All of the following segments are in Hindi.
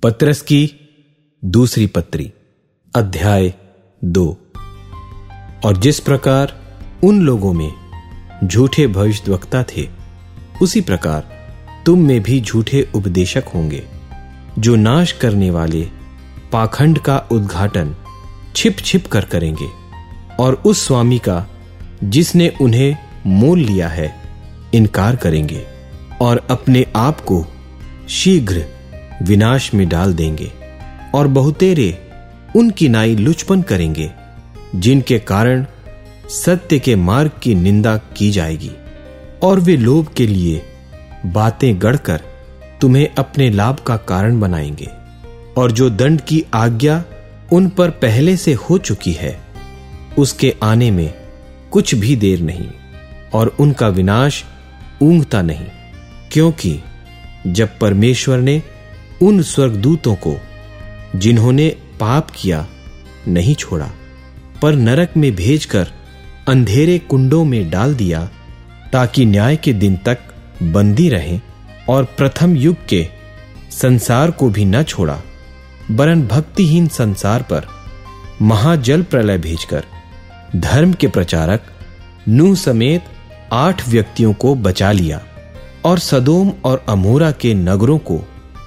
पत्रस की दूसरी पत्री अध्याय 2। और जिस प्रकार उन लोगों में झूठे भविष्यद्वक्ता थे, उसी प्रकार तुम में भी झूठे उपदेशक होंगे, जो नाश करने वाले पाखंड का उद्घाटन छिप छिप कर करेंगे और उस स्वामी का जिसने उन्हें मोल लिया है इनकार करेंगे और अपने आप को शीघ्र विनाश में डाल देंगे। और बहुतेरे उनकी नाई लुचपन करेंगे, जिनके कारण सत्य के मार्ग की निंदा की जाएगी। और वे लोभ के लिए बातें गढ़कर तुम्हें अपने लाभ का कारण बनाएंगे। और जो दंड की आज्ञा उन पर पहले से हो चुकी है, उसके आने में कुछ भी देर नहीं और उनका विनाश ऊंघता नहीं। क्योंकि जब परमेश्वर ने उन स्वर्गदूतों को जिन्होंने पाप किया नहीं छोड़ा, पर नरक में भेजकर अंधेरे कुंडों में डाल दिया, ताकि न्याय के दिन तक बंदी रहें, और प्रथम युग के संसार को भी न छोड़ा, वरन भक्तिहीन संसार पर महाजल प्रलय भेजकर धर्म के प्रचारक नूह समेत 8 व्यक्तियों को बचा लिया, और सदोम और अमोरा के नगरों को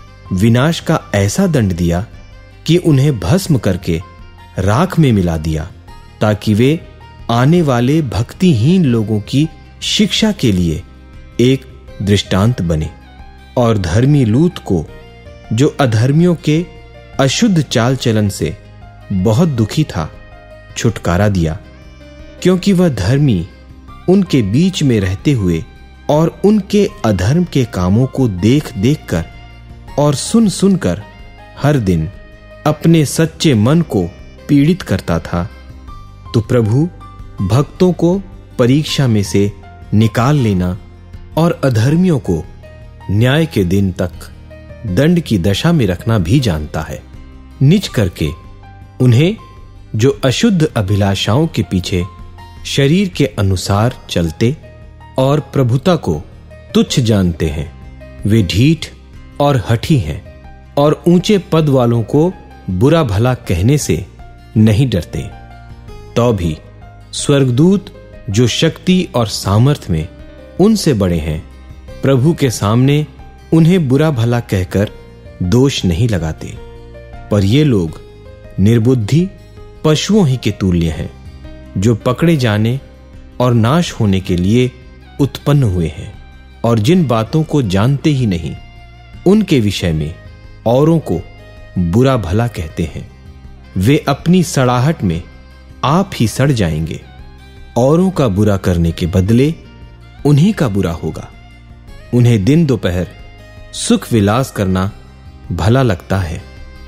विनाश का ऐसा दंड दिया कि उन्हें भस्म करके राख में मिला दिया, ताकि वे आने वाले भक्तिहीन लोगों की शिक्षा के लिए एक दृष्टांत बने। और धर्मी लूत को, जो अधर्मियों के अशुद्ध चाल चलन से बहुत दुखी था, छुटकारा दिया, क्योंकि वह धर्मी उनके बीच में रहते हुए और उनके अधर्म के कामों को देख देख कर और सुन सुनकर हर दिन अपने सच्चे मन को पीड़ित करता था। तो प्रभु भक्तों को परीक्षा में से निकाल लेना और अधर्मियों को न्याय के दिन तक दंड की दशा में रखना भी जानता है, निज करके उन्हें जो अशुद्ध अभिलाषाओं के पीछे शरीर के अनुसार चलते और प्रभुता को तुच्छ जानते हैं, वे ढीठ और हठी हैं और ऊंचे पद वालों को बुरा भला कहने से नहीं डरते। तो भी स्वर्गदूत जो शक्ति और सामर्थ में उनसे बड़े हैं, प्रभु के सामने उन्हें बुरा भला कहकर दोष नहीं लगाते। पर ये लोग निर्बुद्धि पशुओं ही के तुल्य हैं, जो पकड़े जाने और नाश होने के लिए उत्पन्न हुए हैं, और जिन बातों को जानते ही नहीं, उनके विषय में औरों को बुरा भला कहते हैं। वे अपनी सड़ाहट में आप ही सड़ जाएंगे। औरों का बुरा करने के बदले उन्हीं का बुरा होगा। उन्हें दिन दोपहर सुख विलास करना भला लगता है।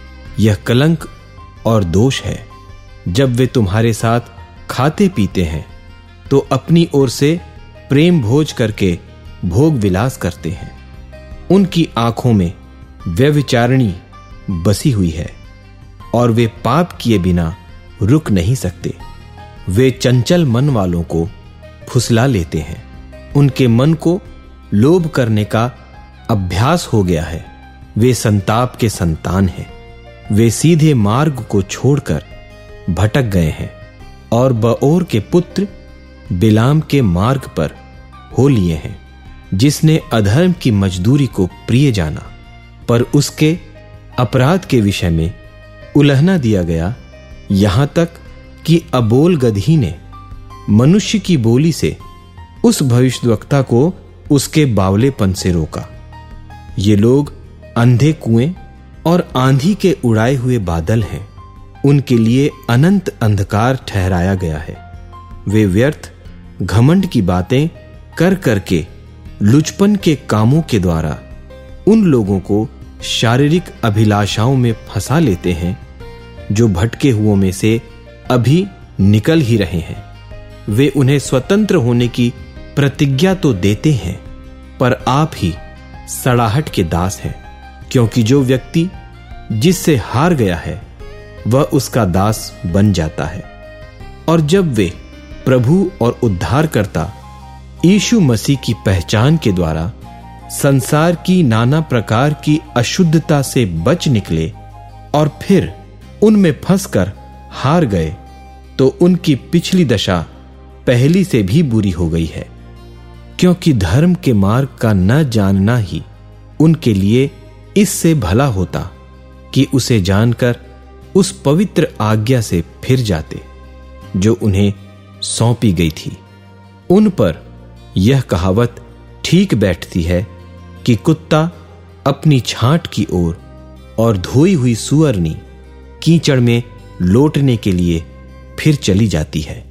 यह कलंक और दोष है। जब वे तुम्हारे साथ खाते पीते हैं, तो अपनी ओर से प्रेम भोज करके भोग विलास करते हैं। उनकी आंखों में व्यभिचारिणी बसी हुई है, और वे पाप किए बिना रुक नहीं सकते। वे चंचल मन वालों को फुसला लेते हैं। उनके मन को लोभ करने का अभ्यास हो गया है। वे संताप के संतान हैं। वे सीधे मार्ग को छोड़कर भटक गए हैं, और बओर के पुत्र बिलाम के मार्ग पर हो लिए हैं, जिसने अधर्म की मजदूरी को प्रिय जाना, पर उसके अपराध के विषय में उलहना दिया गया, यहां तक कि अबोल गदही ने मनुष्य की बोली से उस भविष्यद्वक्ता को उसके बावलेपन से रोका। ये लोग अंधे कुएं और आंधी के उड़ाए हुए बादल हैं। उनके लिए अनंत अंधकार ठहराया गया है। वे व्यर्थ घमंड की बातें कर करके लुचपन के कामों के द्वारा उन लोगों को शारीरिक अभिलाषाओं में फंसा लेते हैं, जो भटके हुओं में से अभी निकल ही रहे हैं। वे उन्हें स्वतंत्र होने की प्रतिज्ञा तो देते हैं, पर आप ही सड़ाहट के दास हैं। क्योंकि जो व्यक्ति जिससे हार गया है, वह उसका दास बन जाता है। और जब वे प्रभु और उद्धारकर्ता यीशु मसीह की पहचान के द्वारा संसार की नाना प्रकार की अशुद्धता से बच निकले और फिर उनमें फंसकर हार गए, तो उनकी पिछली दशा पहली से भी बुरी हो गई है। क्योंकि धर्म के मार्ग का न जानना ही उनके लिए इससे भला होता कि उसे जानकर उस पवित्र आज्ञा से फिर जाते जो उन्हें सौंपी गई थी। उन पर यह कहावत ठीक बैठती है कि कुत्ता अपनी छांट की ओर और धोई हुई सुअरनी कीचड़ में लौटने के लिए फिर चली जाती है।